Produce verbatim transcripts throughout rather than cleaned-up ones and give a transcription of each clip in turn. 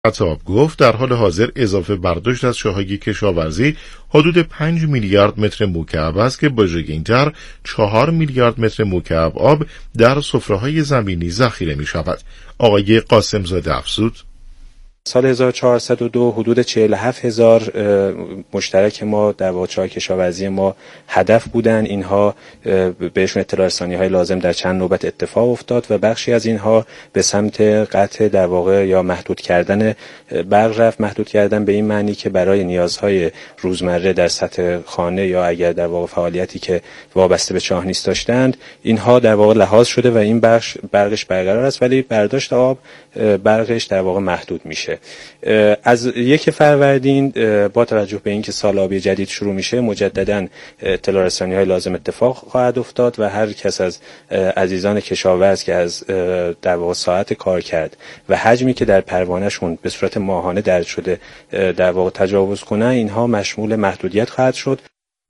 آب گفت در حال حاضر اضافه برداشت از شاههای کشاورزی حدود پنج میلیارد متر مکعب است که با اینتر چهار میلیارد متر مکعب آب در سفره‌های زمینی ذخیره می شود. آقای قاسم زاده افزود سال هزار و چهارصد و دو حدود چهل و هفت هزار مشترک ما در واقع چای کشاورزی ما هدف بودن. اینها بهشون اطلاع رسانی های لازم در چند نوبت اتفاق افتاد و بخشی از اینها به سمت قطع در واقع یا محدود کردن برق رفت. محدود کردن به این معنی که برای نیازهای روزمره در سطح خانه یا اگر در واقع فعالیتی که وابسته به چاهنیست داشتند اینها در واقع لحاظ شده و این بخش برقش برقرار است، ولی برداشت آب برقش در واقع محدود میشه. از یک فروردین با توجه به اینکه سال آبی جدید شروع میشه مجددا اطلاع رسانی های لازم اتفاق خواهد افتاد و هر کس از عزیزان کشاورز که از در واقع ساعت کار کرد و حجمی که در پروانهشون به صورت ماهانه درج شده در واقع تجاوز کنن اینها مشمول محدودیت خواهد شد.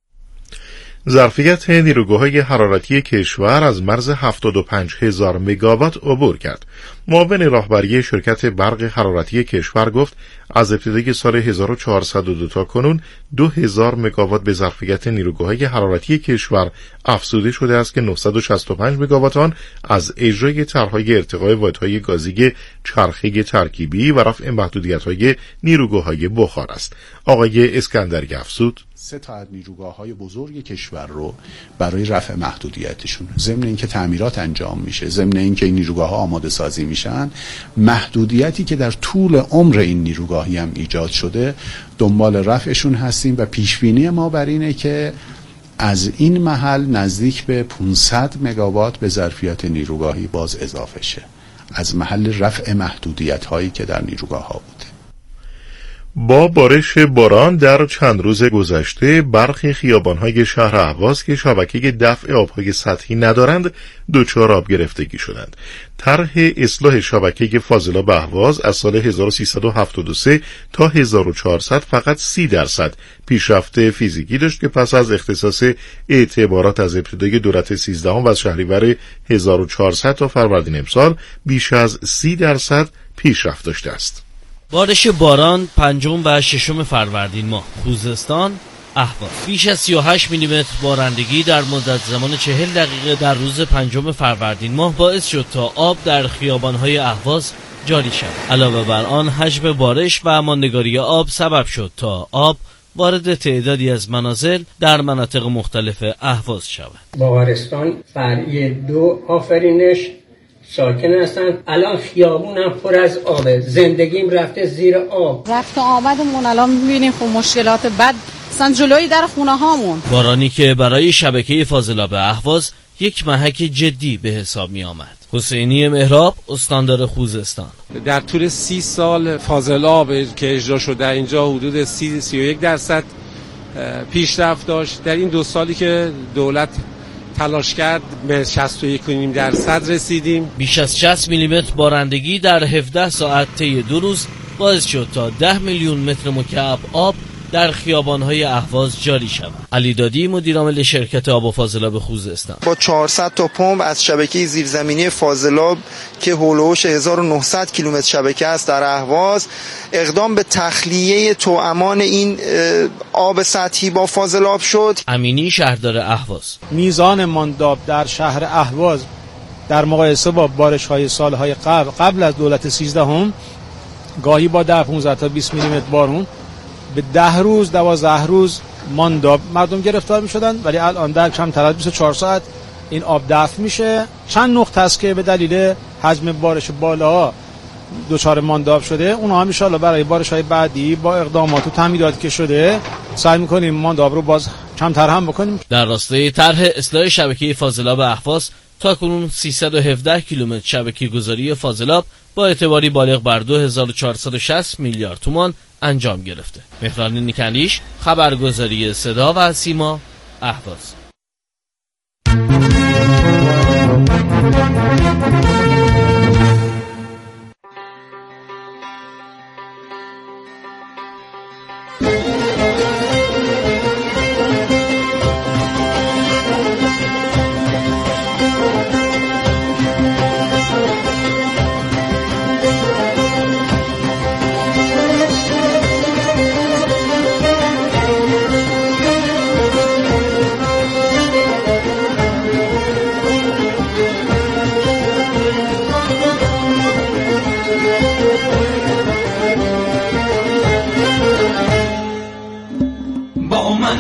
ظرفیت نیروگاه‌های حرارتی کشور از مرز هفتاد و پنج هزار مگاوات عبور کرد. معاون راهبری شرکت برق حرارتی کشور گفت از ابتدای سال هزار و چهارصد و دو تا کنون دو هزار مگاوات به ظرفیت نیروگاه‌های حرارتی کشور افزوده شده است که نهصد و شصت و پنج مگاوات آن از اجرای طرح‌های ارتقاء واحدهای گازی چرخه ترکیبی و رفع محدودیت‌های نیروگاه‌های بخار است. آقای اسکندری افزود سه تا از نیروگاه‌های بزرگ کشور رو برای رفع محدودیتشون، ضمن اینکه تعمیرات انجام میشه، ضمن اینکه این نیروگاه‌ها آماده سازی میشن، محدودیتی که در طول عمر این نیروگاهی هم ایجاد شده دنبال رفعشون هستیم و پیشبینی ما بر اینه که از این محل نزدیک به پانصد مگاوات به ظرفیت نیروگاهی باز اضافه شه از محل رفع محدودیت‌هایی که در نیروگاه‌ها بوده. با بارش باران در چند روز گذشته برخی خیابان‌های شهر اهواز که شبکه دفع آب‌های سطحی ندارند دچار آب گرفتگی شدند. طرح اصلاح شبکه فاضلاب اهواز از سال هزار و سیصد و هفتاد و سه تا هزار و چهارصد فقط سی درصد پیشرفت فیزیکی داشت که پس از اختصاص اعتبارات از ابتدای دولت سیزدهم و از شهریور هزار و چهارصد تا فروردین امسال بیش از سی درصد پیشرفت داشته است. بارش باران پنجم و ششم فروردین ماه خوزستان اهواز بیش از سی و هشت میلیمتر بارندگی در مدت زمان چهل دقیقه در روز پنجم فروردین ماه باعث شد تا آب در خیابان‌های اهواز جاری شود. علاوه بر آن حجم بارش و ماندگاری آب سبب شد تا آب وارد تعدادی از منازل در مناطق مختلف اهواز شود. باغرستان فرعی دو آفرینش ساکن هستن. الان خیابونم پر از آبه، زندگیم رفته زیر آب. رفت و آمدمون الان می‌بینیم خب مشکلات بد اصلا جلوی در خونه هامون. بارانی که برای شبکه فاضلاب اهواز یک محک جدی به حساب می آمد. حسینی مهراب استاندار خوزستان در طول سی سال فاضلاب که اجرا شده اینجا حدود سی سی و یک درصد پیشرفت داشت. در این دو سالی که دولت تلاش کرد به شصت و یک و نیم درصد رسیدیم. بیش از شصت میلیمتر بارندگی در هفده ساعت طی دو روز باعث شد تا ده میلیون متر مکعب آب در خیابان‌های اهواز جاری شود. علی دادی مدیر عامل شرکت آب و فاضلاب خوزستان با چهارصد تا پمپ از شبکه زیرزمینی فاضلاب که هولوش هزار و نهصد کیلومتر شبکه است در اهواز اقدام به تخلیه توامان این آب سطحی با فاضلاب شد. امینی شهردار اهواز میزان مانداب در شهر اهواز در مقایسه با بارش‌های سال‌های قبل قبل از دولت سیزدهم گاهی با ده پانزده تا بیست میلیمتر بارون به ده روز دوازده روز مانداب مردم گرفتار می شدن، ولی الان در کمتر از بیست و چهار ساعت این آب دفع میشه. چند نقطه است که به دلیل حجم بارش بالا دچار مانداب شده، اونها هم ان شاءالله برای بارش‌های بعدی با اقدامات و تعمیراتی که شده سعی می‌کنیم مانداب رو باز کمتر هم بکنیم. در راستای طرح اصلاح شبکه فاضلاب اهواز تاکنون سیصد و هفده کیلومتر شبکه گذاری فاضلاب با اعتباری بالغ بر دو هزار و چهارصد و شصت میلیارد تومان انجام گرفته. مهران نیکلیش، خبرگزاری صدا و سیما، اهواز.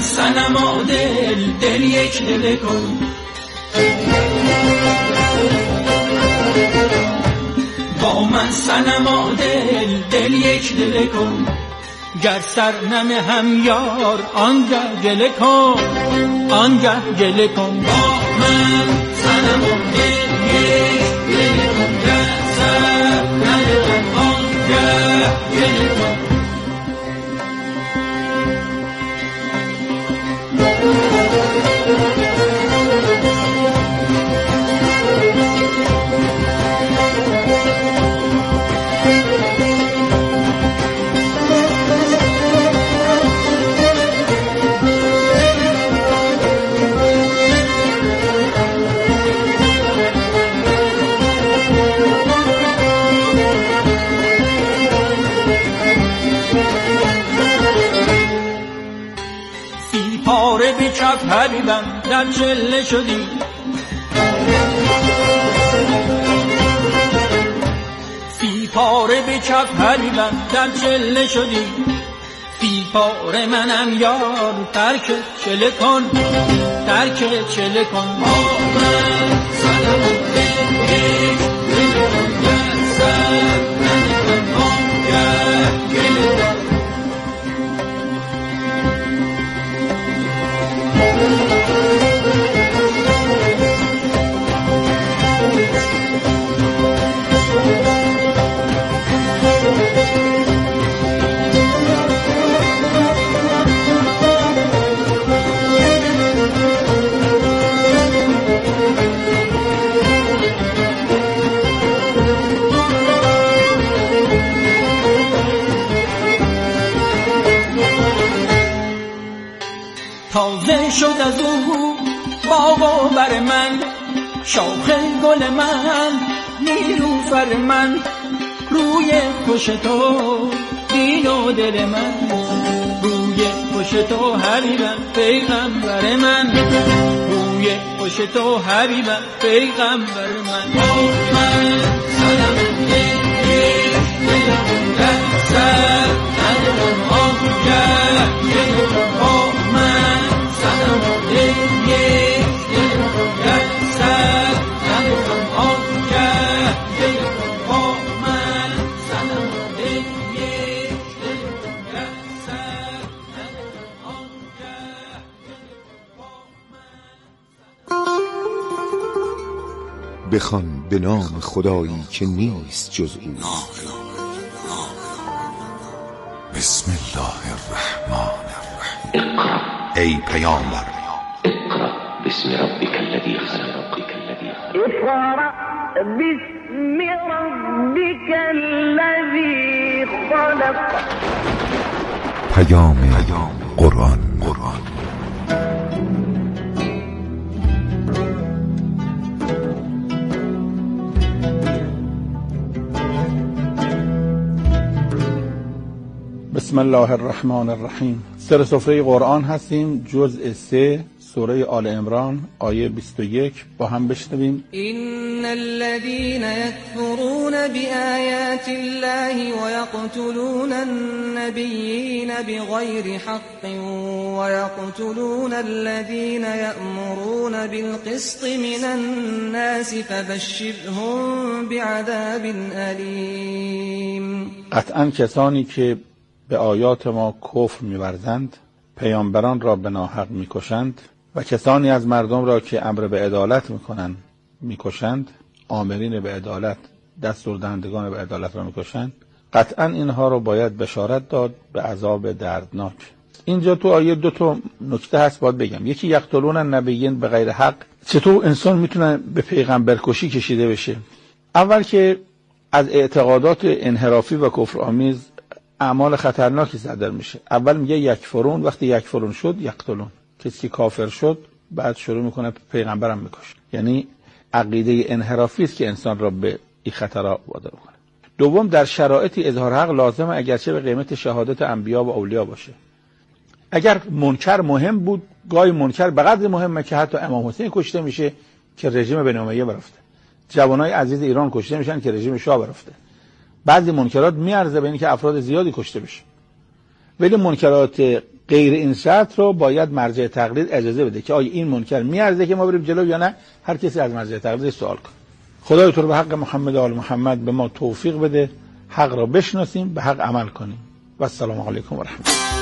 صنما دل دل یک دل کن، با من صنما دل دل یک دل کن، گر سر نمه هم یار آنگه گله کن، آنگه گله کن. با من صنما دل یک دل کن، گر سر نمه هم آنگه گله کن. پاره به کف حبیبم در چله شدی، سی پاره به کف حبیبم در چله شدی، سی پاره منم یار ترک چله کن، ترک چله کن. با من صنم دل دل کن، گر سر ننکن آنگه گله کن. تازه شد از او باغ و بر من، شاخ گل من نیلوفر من، روی خوش تو دین و دل من، روی خوش تو حبیبم پیغمبر من، روی خوش تو حبیبم پیغمبر من. با من صنم یک دلم در سر ندارم آنگه گله کن. با من صنم یک دلم در سر ندارم آنگه گله کن. با من صنم یک دلم در سر ندارم آنگه گله کن. بخوان به نام خدایی که نیست جز او. بسم الله الرحمن الرحیم. اقرأ ای پیامبر، اقرأ بسم ربک الذی خلق، ربک الذی خلق. اقرأ بسم ربک الذی خلق. پیام قرآن. قرآن بسم الله الرحمن الرحیم. سر سفره قرآن هستیم، جزء سه، سوره آل عمران، آیه بیست و یک. با هم بشنویم. این الذين يكفرون بآيات الله ويقتلون النبيين بغير حق ويقتلون الذين يأمرون بالقسط من الناس فبشرهم بعذاب أليم. قطعا کسانی که به آیات ما کفر می‌ورزند، پیامبران را به ناحق می‌کشند و کسانی از مردم را که امر به عدالت می‌کنند می‌کشند، آمرین به عدالت، دستور دهندگان به عدالت را می‌کشند، قطعا اینها را باید بشارت داد به عذاب دردناک. اینجا تو آیه دو تا نکته هست باید بگم. یکی یقتلون النبیین به غیر حق، چطور انسان میتونه به پیغمبر کشی کشیده بشه؟ اول که از اعتقادات انحرافی و کفرآمیز اعمال خطرناکی صادر میشه. اول میگه یکفرون، وقتی یکفرون شد یقتلون، کسی کافر شد بعد شروع میکنه پیغمبرم میکشه. یعنی عقیده انحرافی است که انسان را به این خطرها وادار میکنه. دوم، در شرایطی اظهار حق لازمه اگرچه به قیمت شهادت انبیا و اولیا باشه. اگر منکر مهم بود، گاهی منکر به قدر مهمه که حتی امام حسین کشته میشه که رژیم بنی امیه برفته، جوانای عزیز ایران کشته میشن که رژیم شاه برفته. بعضی منکرات میارزه به این که افراد زیادی کشته بشه، ولی منکرات غیر این شرط رو باید مرجع تقلید اجازه بده که آیا این منکر میارزه که ما بریم جلو یا نه. هر کسی از مرجع تقلید سوال کنه. خدای تو رو به حق محمد و آل محمد به ما توفیق بده، حق را بشناسیم، به حق عمل کنیم. و السلام علیکم و رحمت الله.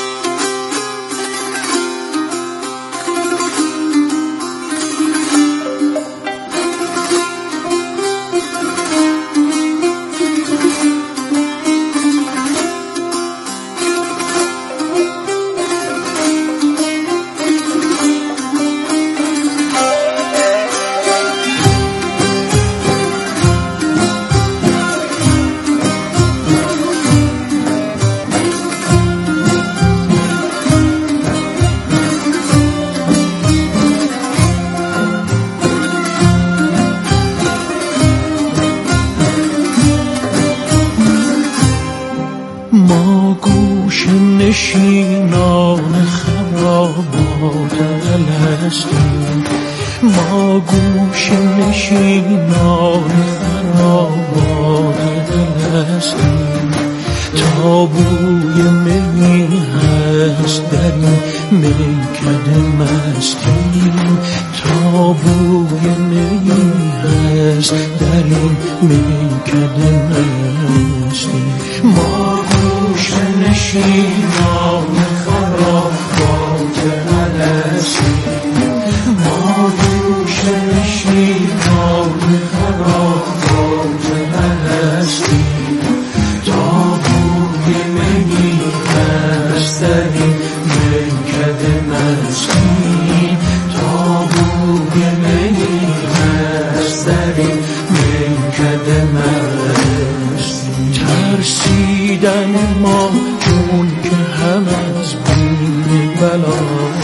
نشینان خرابات الستیم، ما گوش نشینان خرابات الستیم. تابوی می هست در این میکده مستیم، تابوی می هست در این میکده مستیم. ما گوش نشینان خرابات الستیم، ما گوش نشینان خرابات الستیم. تابوی می هست در این میکده مستیم، تابوی می هست در این میکده مستیم. ترسیدن ما چون که هم از بیم بلا،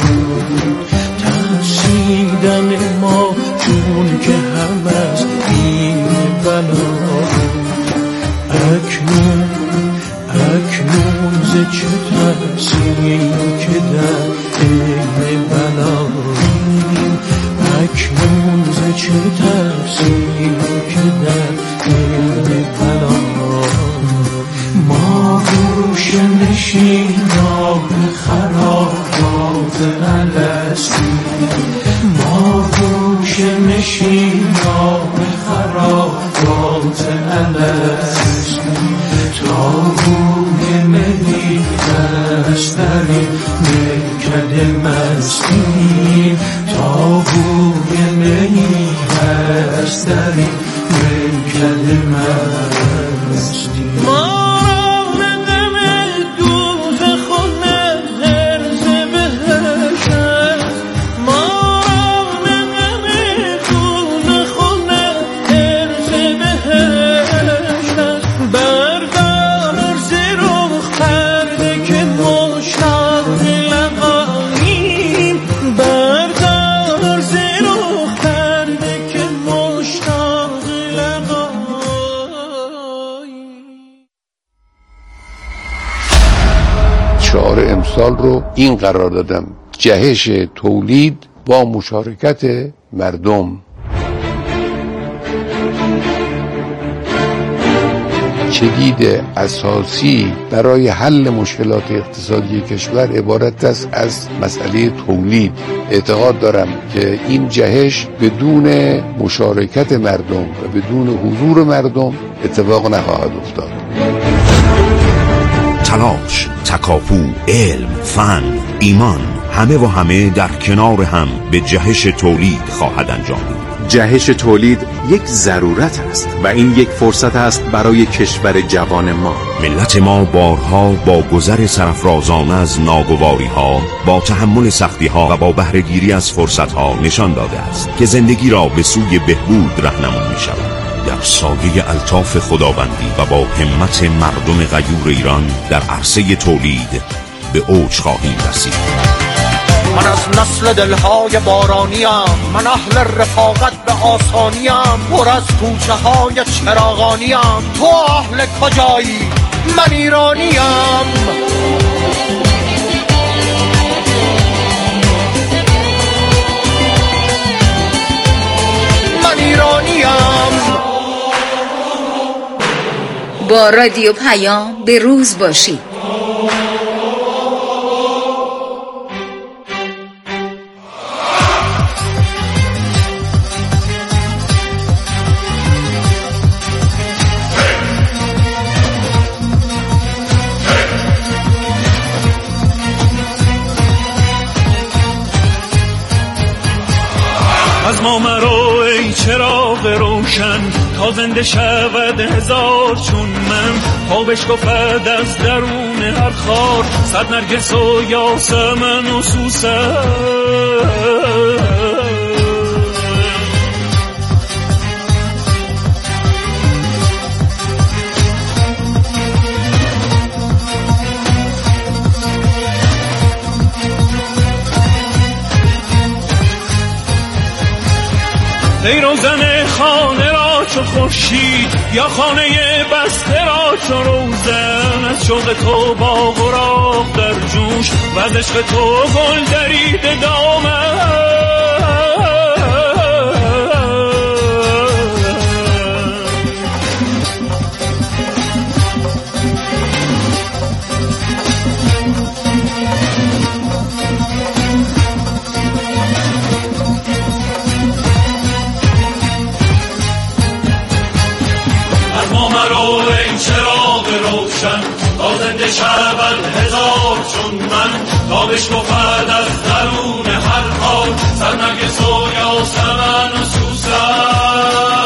ترسیدن ما چون که هم از بیم بلا. اکنون اکنون ز چه ترسیم که در عین بلاییم، اکنون ز چه ترسیم که در عین بلاییم. ما گوش نشینان خرابات الستیم، ما گوش نشینان خرابات الستیم. تابوی می هست در این میکده مستیم، تابوی می هست در این میکده مستیم. ما سال رو این قرار دادم: جهش تولید با مشارکت مردم. کلید اساسی برای حل مشکلات اقتصادی کشور عبارت است از مسئله تولید. اعتقاد دارم که این جهش بدون مشارکت مردم و بدون حضور مردم اتفاق نخواهد افتاد. تلاش، تکاپو، علم، فن، ایمان، همه و همه در کنار هم به جهش تولید خواهد انجامید. جهش تولید یک ضرورت است و این یک فرصت است برای کشور جوان ما. ملت ما بارها با گذر سرافرازانه از ناگواری ها، با تحمل سختی ها و با بهره گیری از فرصت ها نشان داده است که زندگی را به سوی بهبود راهنمایی می شود. در سایه الطاف خداوندی و با همت مردم غیور ایران در عرصه تولید به اوج خواهیم رسید. من از نسل دلهای بارانیم، من اهل رفاقت به آسانیم، پر از کوچه های چراغانیم. تو اهل کجایی؟ من ایرانیم. من ایرانیم. با رادیو پیام به روز باشید. تا زنده شود هزار چون من، تا بشکفد از درون هر خار صد نرگس و یاسمن و سوسن. ای روزن خانه را چو خورشید، یا خانه بسته را چو روزن، از شوق تو باغ و راغ در جوش و از عشق تو گل دریده دامن. تا زنده شود هزار چون من، تا بشکفد از درون هر خار صد نرگس و یاسمن و سوسن.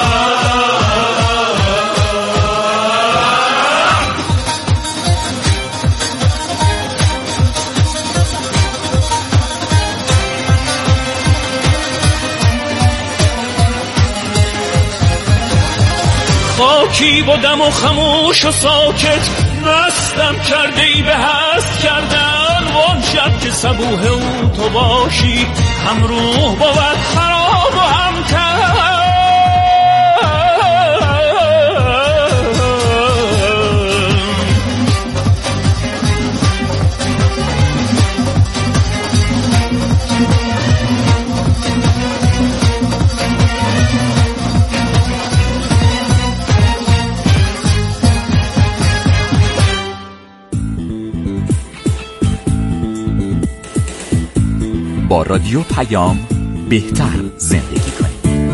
خاکی بودم و خموش و ساکت، مستم کرده ای به هست کردن. وان شب که صبوح او تو باشی، هم روح بود خراب و هم تن. با رادیو پیام بهتر زندگی کنید.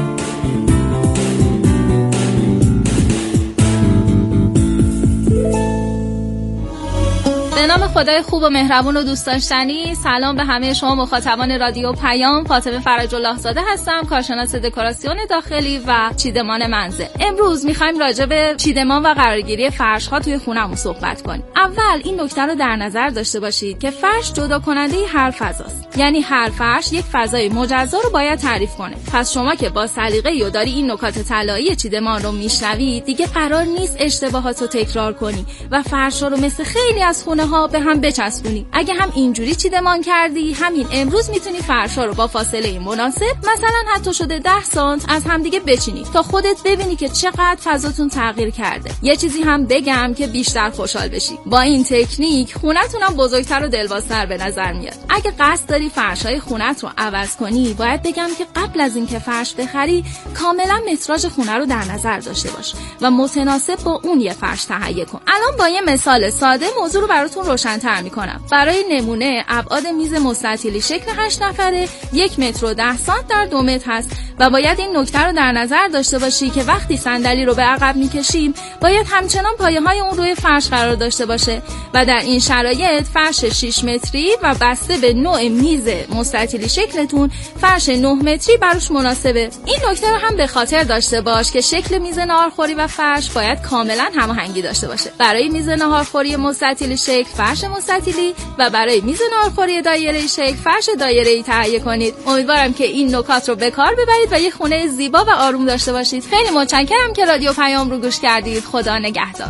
به نام خدای خوب و مهربون و دوست داشتنی. سلام به همه شما مخاطبان رادیو پیام. فاطمه فرج الله زاده هستم، کارشناس دکوراسیون داخلی و چیدمان منزل. امروز می‌خوایم راجع به چیدمان و قرارگیری فرش‌ها توی خونه‌مون صحبت کنیم. اول این نکته رو در نظر داشته باشید که فرش جدا کننده هر فضاست. یعنی هر فرش یک فضای مجزا رو باید تعریف کنه. پس شما که با سلیقه و داری این نکات طلایی چیدمان رو میشنوید، دیگه قرار نیست اشتباهات رو تکرار کنی و فرش‌ها رو مثل خیلی از خونه‌ها به هم بچسبونی. اگه هم اینجوری چیدمان کردی، همین امروز میتونی فرش‌ها رو با فاصله مناسب، مثلا حتی شده ده سانت از همدیگه بچینی تا خودت ببینی که چقدر فضاتون تغییر کرده. یه چیزی هم بگم که بیشتر خوشحال بشی. با این تکنیک خونتون هم بزرگتر و دلبازتر به نظر میاد. اگه قصد داری فرش‌های خونت رو عوض کنی، باید بگم که قبل از اینکه فرش بخری، کاملا متراژ خونه رو در نظر داشته باش و متناسب با اون یه فرش تهیه کن. الان با یه مثال ساده موضوع رو براتون روشن‌تر می‌کنم. برای نمونه ابعاد میز مستطیلی شکل هشت نفره یک متر و ده سانت در دو متر هست و باید این نکته رو در نظر داشته باشی که وقتی صندلی رو به عقب می‌کشیم، باید همچنان پایه‌های اون روی فرش قرار داشته باشه و در این شرایط فرش شش متری و بسته به نوع میز مستطیلی شکلتون فرش نه متری براش مناسبه. این نکته رو هم به خاطر داشته باش که شکل میز ناهارخوری و فرش باید کاملا هماهنگی داشته باشه. برای میز ناهارخوری مستطیلی شکل فرش مستطیلی و برای میز ناهارخوری دایره‌ای شکل فرش دایره‌ای تهیه کنید. امیدوارم که این نکات رو به کار ببرید و یه خونه زیبا و آروم داشته باشید. خیلی متشکرم که رادیو پیام رو گوش کردید. خدا نگهدار.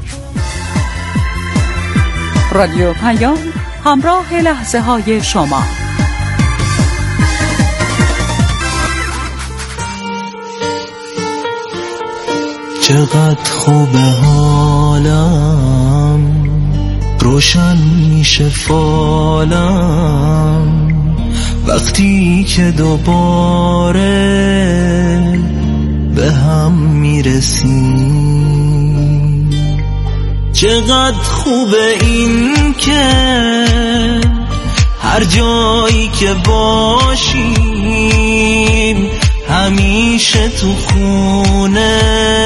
رادیو پیام، همراه لحظه های شما. چقدر خوبه حالم، روشن میشه فالم وقتی که دوباره به هم میرسیم. چقدر خوبه این که هر جایی که باشیم، همیشه تو خونه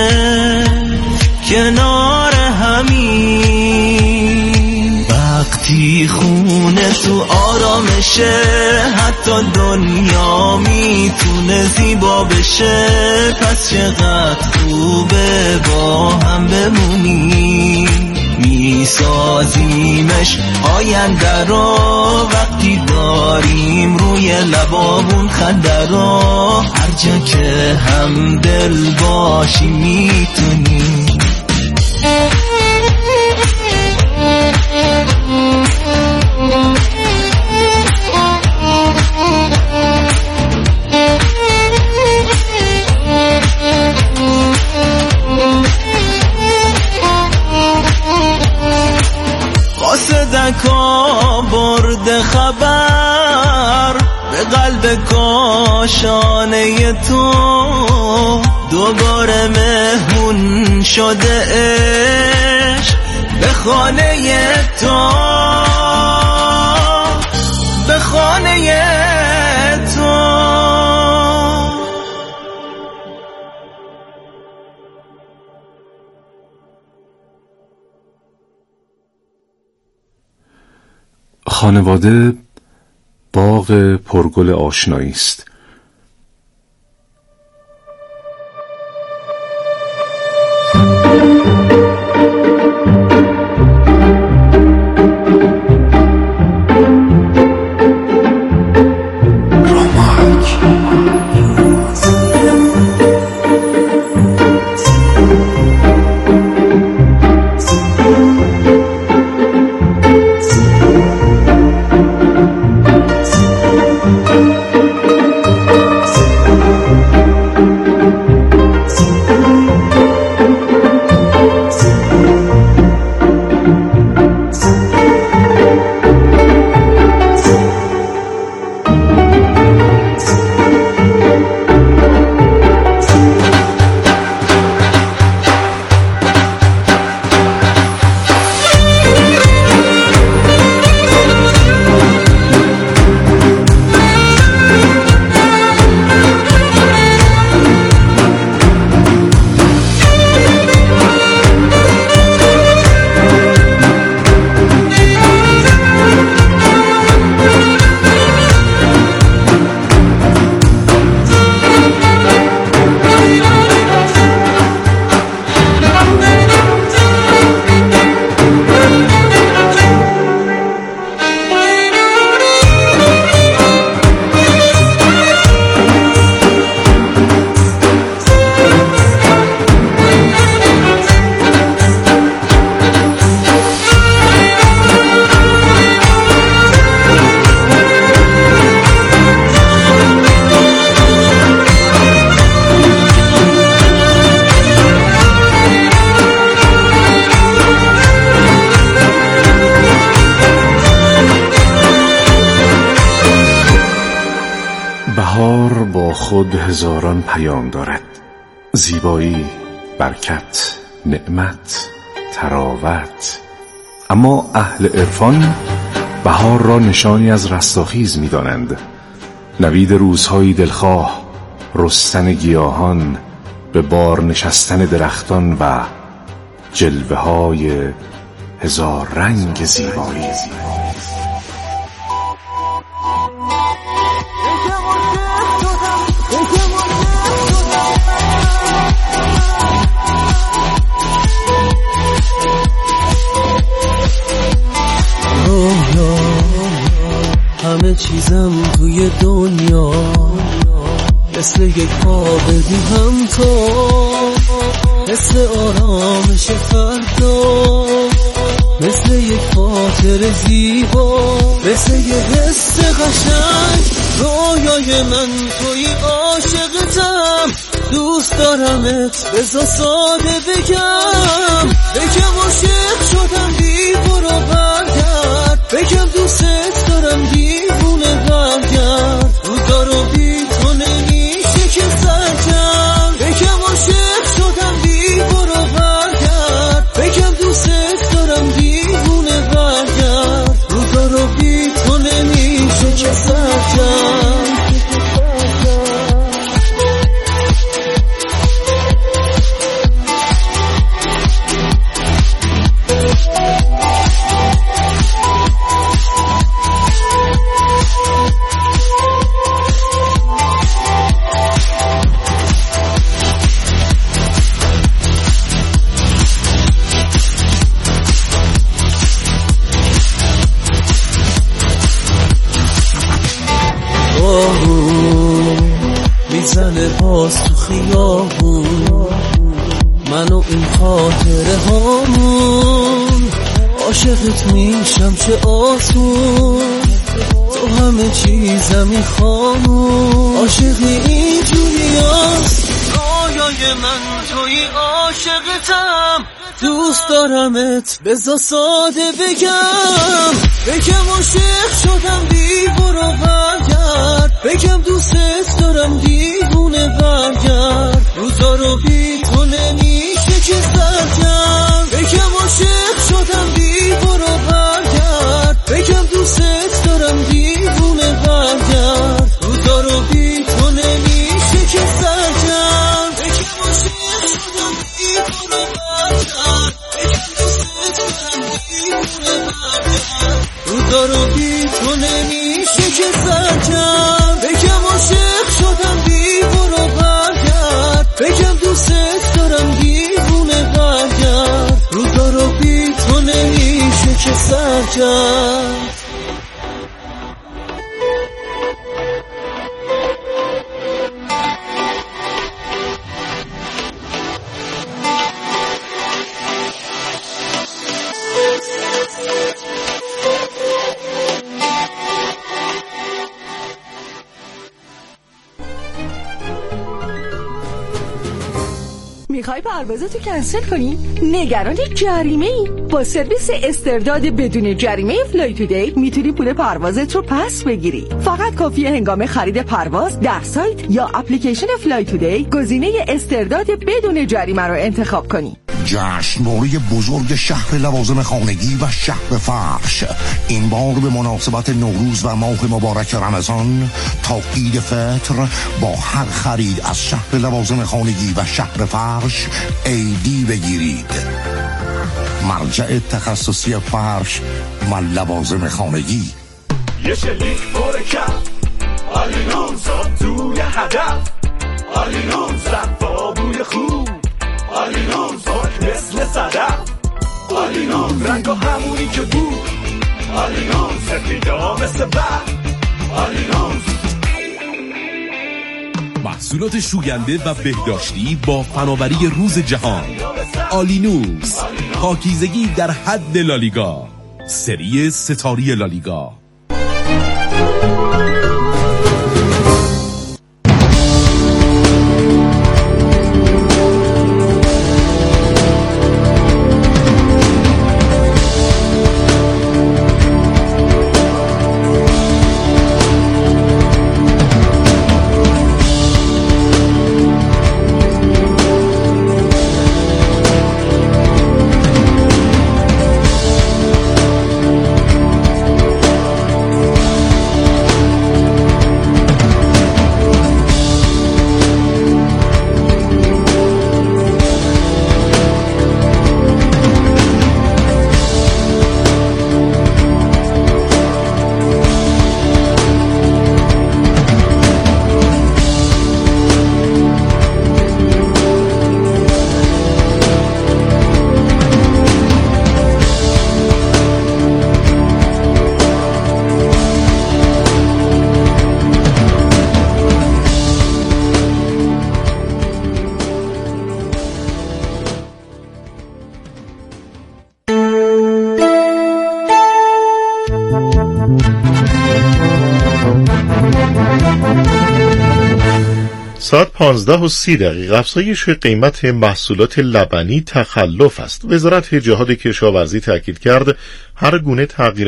کنار همین. وقتی بی خونه تو آرامشه، حتی دنیا میتونه زیبا بشه. پس چقدر خوبه با هم بمونیم، میسازیمش آینده رو وقتی داریم روی لبامون خنده رو. هر جا که هم دل باشی میتونیم. قاصدکا برده خبر به قلب کاشانه تو، دوباره مهمون شده عشق به خانه تو، به خانه تو. خانواده باغ پرگل آشنایی است. بهار با خود هزاران پیام دارد، زیبایی، برکت، نعمت، تراوت. اما اهل عرفان بهار را نشانی از رستاخیز می دانند. نوید روزهای دلخواه، رستن گیاهان، به بار نشستن درختان و جلوه های هزار رنگ زیبایی. همه چیزم توی دنیا مثل یک خواب بی هم تو، مثل آرامش فردا، مثل یک خاطر زیبا، مثل یک حس قشنگ. رویای من توی عاشقتم، دوست دارمت، بذار ساده بگم بگم عاشق شدم، بی برو برگرد، بگم دوست دارم، دیوونه برگرد. روزا رو بی تو نمیشه که سرکم، بگم عاشق شدم، بی برو برگرد، بگم دوست دارم، دیوونه برگرد. روزا رو بی تو نمیشه که سرکم. لباس تو خیابون، من و این خاطره هامون، عاشقت میشم چه آسون، تو همه چیزمی خامون، عاشقی این جونیاست، رویای من توی عاشقتم، دوست دارمت بزا ساده بگم، بگم عاشق شدم بی برو برگرد، بگم دوستت دارم دیوونه برگرد، روزا رو بی تو نمیشه که سرگم، بگم عاشق شدم بی برو برگرد، بگم دوستت دارم دیوونه برگرد، روزا رو بی تو نمیشه که سرگم، بگم عاشق شدم بی برو برگرد، بگم دوستت دارم دیوونه برگرد، روزا رو بی تو نمیشه که سرگم، بگم عاشق شدم بی برو برگرد، بگم دوستت دارم دیوونه برگرد، روزا رو بی تو نمیشه که سرگم. میخوای پروازتو کنسل کنی؟ نگران جریمه ای؟ با سرویس استرداد بدون جریمه فلای تودی میتونی پول پروازت رو پس بگیری. فقط کافیه هنگام خرید پرواز در سایت یا اپلیکیشن فلای تودی گزینه استرداد بدون جریمه رو انتخاب کنی. جشنواره بزرگ شهر لوازم خانگی و شهر فرش این بار به مناسبت نوروز و ماه مبارک رمضان تا عید فطر با هر خرید از شهر لوازم خانگی و شهر فرش ایدی بگیرید. مرجع تخصصی فرش و لوازم خانگی. یه شلیک پر کف آلینون زد توی هدف، آلینون زد با بوی خوب، آلینون زد مثل صدف، آلینون رنگ و همونی که بود، آلینون سفیدا مثل برف، آلینون. محصولات شوینده و بهداشتی با فناوری روز جهان. آلینوس، پاکیزگی در حد لالیگا، سری ستاری لالیگا. ساعت پانزده و سی دقیقه. افزایش قیمت محصولات لبنی تخلف است. وزارت جهاد کشاورزی تاکید کرد هر گونه تغییر